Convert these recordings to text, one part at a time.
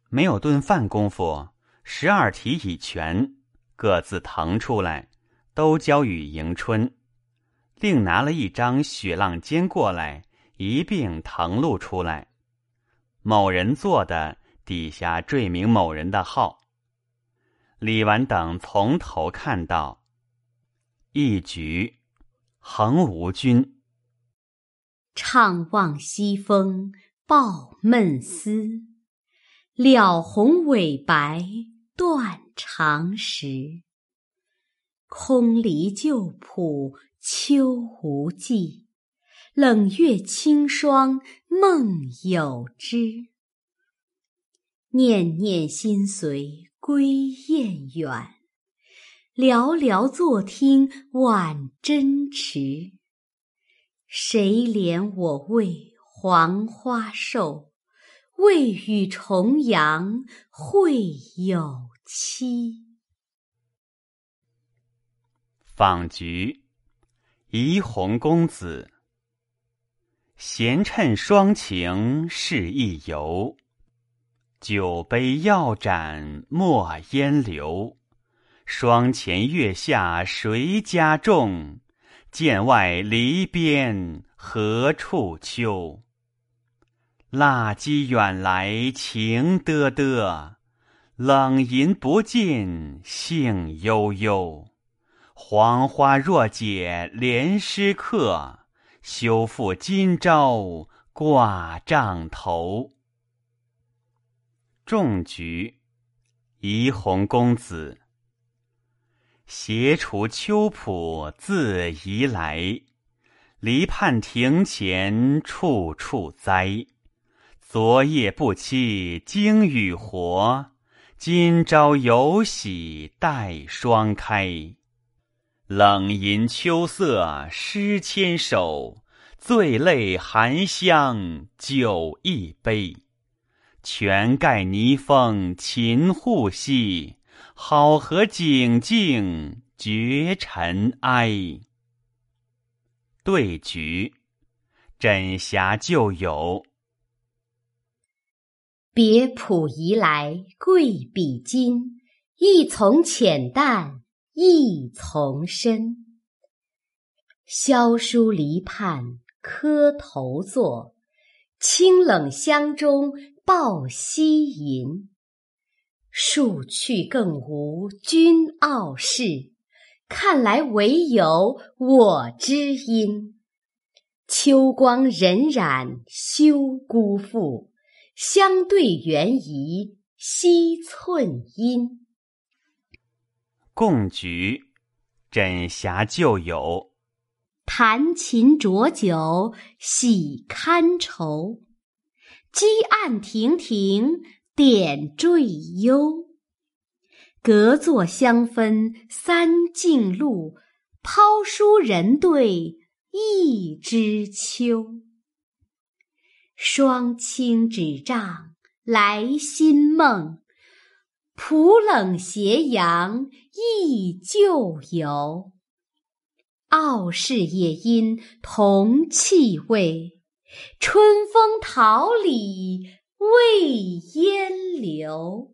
没有顿饭功夫，12题已全，各自腾出来，都交与迎春。另拿了一张雪浪笺过来，一并誊录出来。某人做的，底下缀明某人的号。李纨等从头看到，一局横无君。 怅望西风抱闷思，了红尾白断肠时。空篱旧圃秋无际，冷月清霜梦有之。念念心随归雁远，寥寥坐听晚针迟。谁怜我为黄花瘦，未与重阳会有期。 访菊，怡红公子。闲趁双情是一游，酒杯药盏莫烟流。霜前月下谁家种？剑外篱边何处秋？蜡鸡远来情嘚嘚，冷吟不尽兴悠悠。黄花若解连诗客，休复今朝挂帐头。种菊，怡红公子。斜除秋圃自移来，篱畔庭前处处栽。昨夜不期经雨活，今朝有喜待霜开。冷吟秋色诗千首，醉泪含香酒一杯。泉盖泥封秦户兮，好合景静绝尘埃。对菊，枕霞旧友。 别浦移来贵比金，一从浅淡一从深。萧疏篱畔磕头坐，清冷香中抱膝吟。数去更无君傲视，看来唯有我知音。秋光荏苒休辜负，相对缘宜惜寸阴。 共菊，枕霞旧友。 弹琴酌酒喜堪愁，积案亭亭点缀幽。隔座相分三径路，抛书人对一枝秋。双清纸帐来新梦，浦冷斜阳忆旧游。傲视也因同气味，春风桃李未烟流。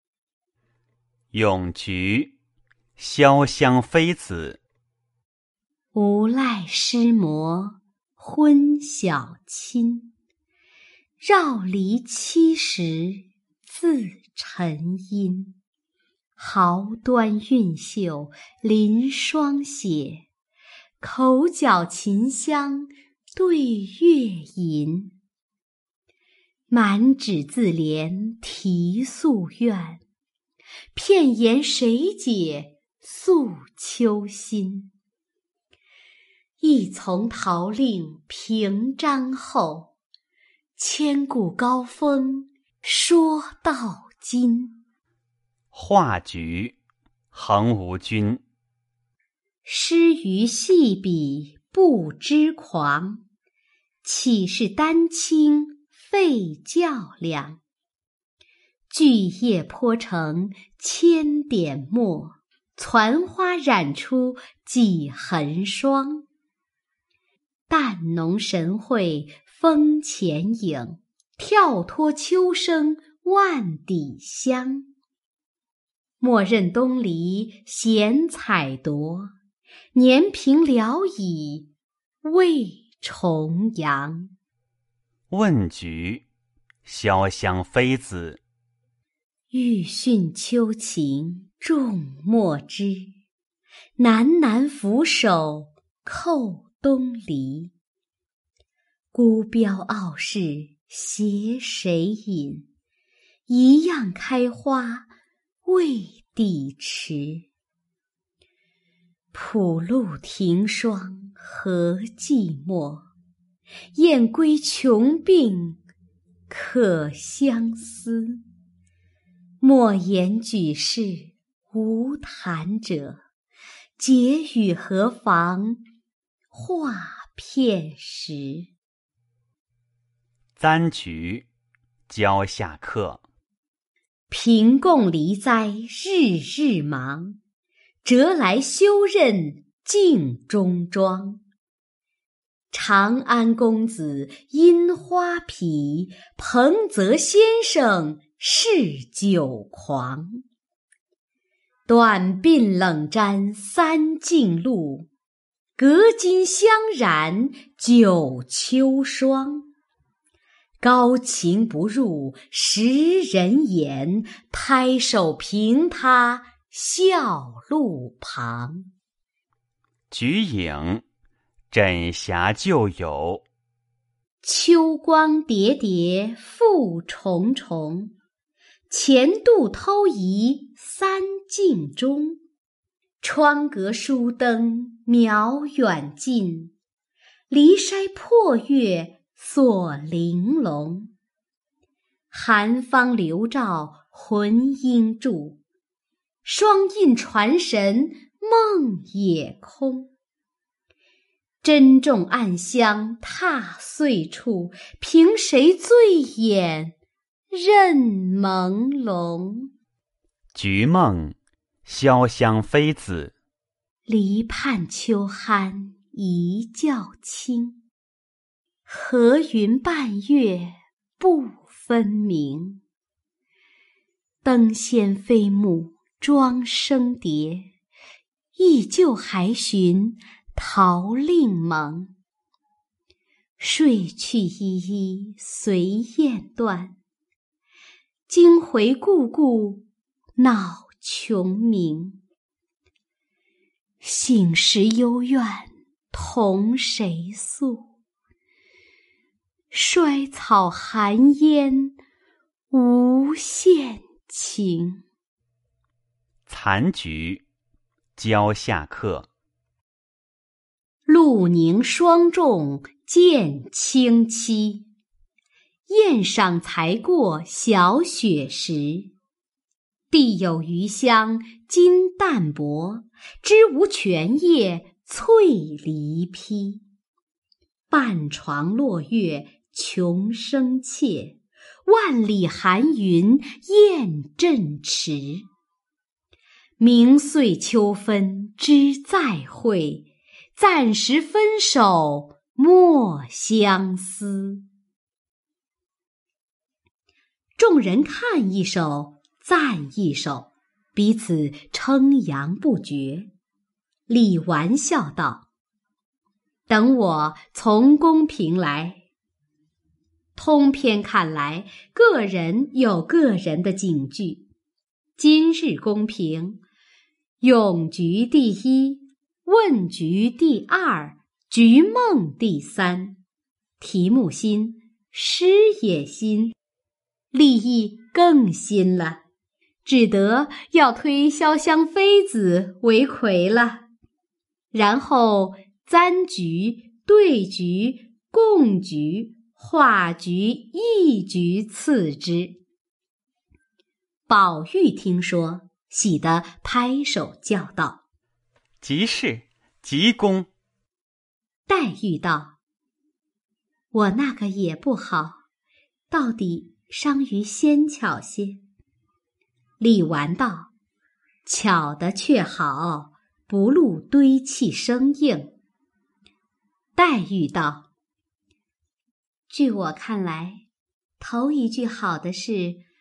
咏菊，潇湘妃子。 无赖诗魔昏晓亲，绕篱70自沉阴。毫端韵秀临霜写，口角琴香对月吟。满纸自怜题夙愿，片言谁解诉秋心。一从桃令平章后，千古高峰说到今。 画菊，横无君。 诗于细笔不知狂，岂是丹青费较量。巨叶泼成千点墨，攒花染出几痕霜。淡浓神会风前影，跳脱秋声万底香。莫任东篱闲采夺，年平聊以为重阳。 问局，潇湘妃子。 欲讯秋情众莫知，南南俯首扣东篱。孤标傲世携谁饮？一样开花未递迟。浦路停霜何寂寞，雁归穷病可相思。莫言举世无谈者，结语何妨话片时。 簪菊，蕉下客。 平共离哉日日忙，折来修刃镜中妆。长安公子樱花陂，彭泽先生是酒狂。短鬓冷沾三径露，隔襟相染九秋霜。高擎不入时人眼，拍手凭他笑路旁。 菊影，枕霞旧友。 秋光叠叠复重重，前度偷移三径中。窗阁疏灯渺远近，离筛破月锁玲珑。寒芳流照魂应住，双印传神梦也空。珍重暗香踏碎处，凭谁醉眼任朦胧。 菊梦，潇湘妃子。 篱畔秋酣一觉清，和云半月不分明。灯仙飞木妆生蝶，忆旧还寻桃令盟。睡去依依随雁断，惊回故故恼穷鸣。醒时幽怨同谁诉？衰草寒烟无限情。 残菊，蕉下客。 露凝霜重见清凄，雁赏才过小雪时。地有余香金淡薄，枝无泉叶翠梨披。半床落月穷生怯，万里寒云雁阵迟。明岁秋分知再会，暂时分手莫相思。众人看一首，赞一首，彼此称扬不绝。李纨笑道：等我从公评来。通篇看来，个人有个人的警句。今日公评，咏菊第一，问菊第二，菊梦第三。题目新，诗也新，立意更新了，只得要推潇湘妃子为魁了。然后簪菊、对菊、贡菊、画菊、一菊次之。宝玉听说，喜得拍手叫道： 即是，极公。 黛玉道：我那个也不好，到底伤于纤巧些。李纨道：巧的却好，不露堆砌生硬。黛玉道：据我看来，头一句好的是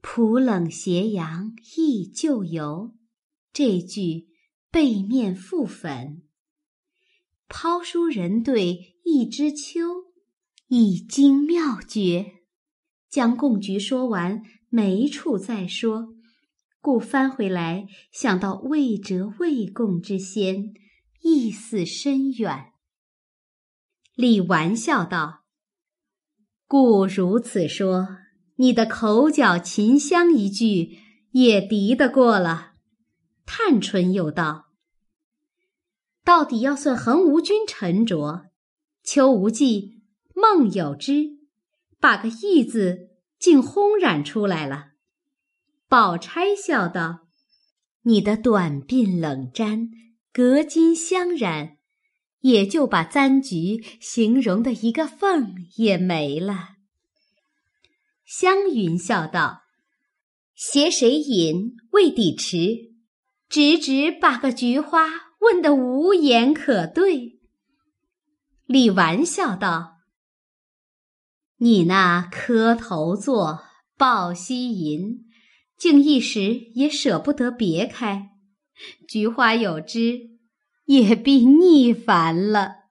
浦冷斜阳忆旧游，这句背面覆粉。抛书人对一枝秋，一经妙绝。将贡菊说完，没处再说，故翻回来想到未折未贡之先，意思深远。李纨笑道：故如此说，你的口角琴香一句也敌得过了。探春又道：到底要算横无君沉着，邱无忌、孟有之，把个义字竟轰然出来了。宝钗笑道：你的短鬓冷沾，隔金香染，也就把簪菊形容的一个缝也没了。湘云笑道：携谁饮未抵迟，直把个菊花问得无言可对。李纨笑道：你那磕头座抱膝吟，竟一时也舍不得别开，菊花有枝，也必腻烦了。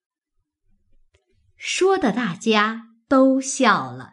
说的大家都笑了。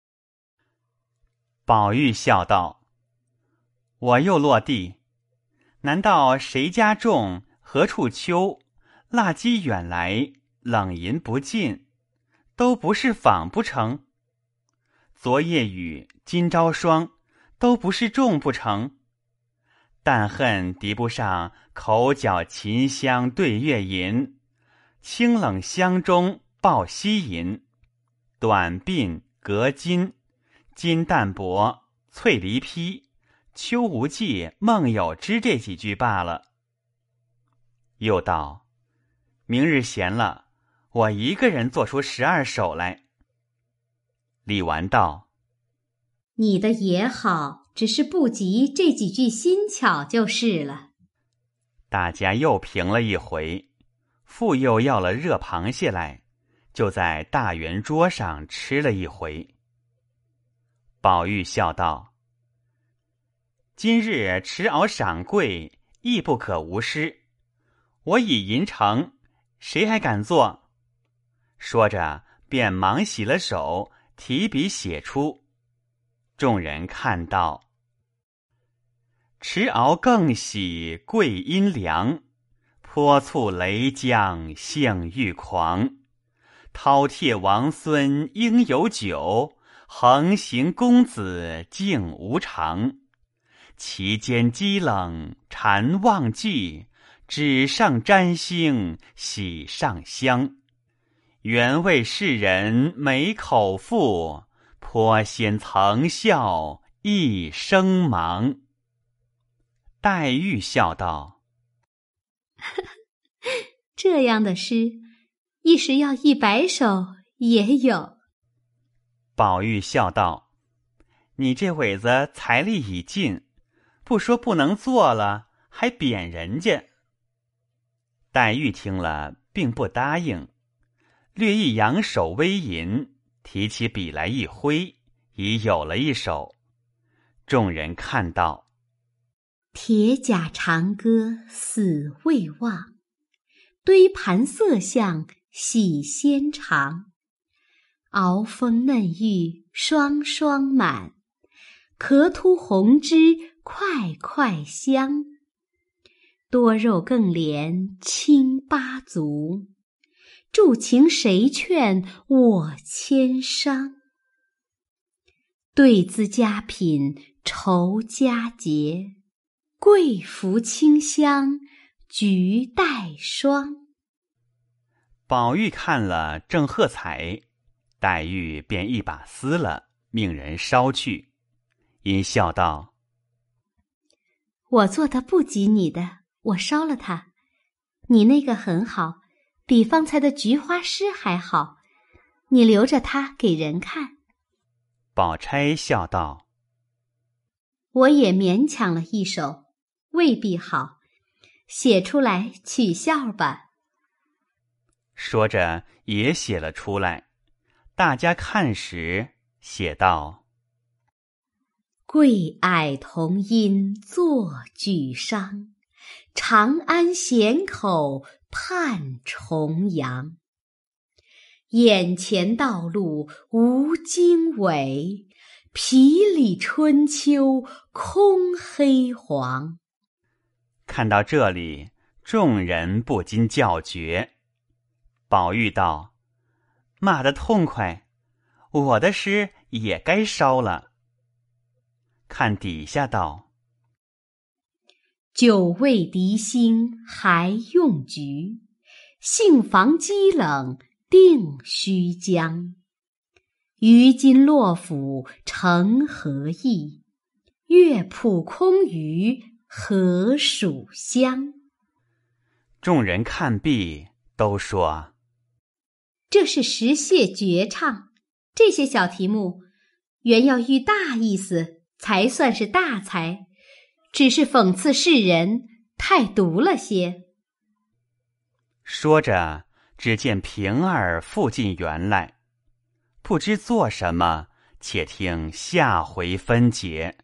宝玉笑道：我又落地，难道谁家种，何处秋，蜡鸡远来，冷吟不尽，都不是仿不成？昨夜雨，今朝霜，都不是种不成？但恨敌不上口角琴香对月吟，清冷香中抱膝吟，短鬓隔金，金淡泊，翠梨披，邱无忌、孟有之这几句罢了。又道：明日闲了，我一个人做出12首来。李纨道： 你的也好，只是不及这几句新巧就是了。 大家又评了一回，复又要了热螃蟹来，就在大圆桌上吃了一回。宝玉笑道：今日持鳌赏贵，亦不可无失。我已吟成，谁还敢做？说着便忙洗了手，提笔写出。众人看到，持鳌更喜桂阴凉，泼醋雷江性欲狂。饕餮王孙应有酒，横行公子竟无常。其间积冷禅忘记，纸上沾星喜上香。原为世人美口腹，颇先曾笑一生忙。黛玉笑道： 这样的诗，一时要100首也有。 宝玉笑道：你这会子财力已尽，不说不能做了，还贬人家。黛玉听了并不答应，略一扬手微吟，提起笔来一挥，已有了一首。众人看到， 铁甲长歌死未忘，堆盘色相喜先尝。熬风嫩玉双双满，壳凸红脂块块香。多肉更怜清八足，助情谁劝我千伤。对资佳品酬佳节，贵服清香菊带霜。 宝玉看了正喝彩，黛玉便一把撕了，命人烧去，因笑道： 我做的不及你的，我烧了它。你那个很好，比方才的菊花诗还好，你留着它给人看。 宝钗笑道： 我也勉强了一首，未必好，写出来取笑吧。 说着也写了出来。大家看时，写道： 贵矮同音作举觞，长安咸口盼重阳。眼前道路无经纬，皮里春秋空黑黄。 看到这里，众人不禁叫绝。宝玉道：“骂得痛快，我的诗也该烧了。”看底下道：“ 久未敌兴还用局，杏房积冷定须将。于今洛府成何意？乐谱空余何属乡？” 众人看毕，都说：“ 这是实谢绝唱，这些小题目原要寓大意思，才算是大才，只是讽刺世人，太毒了些。” 说着，只见平儿复进园来，不知做什么，且听下回分解。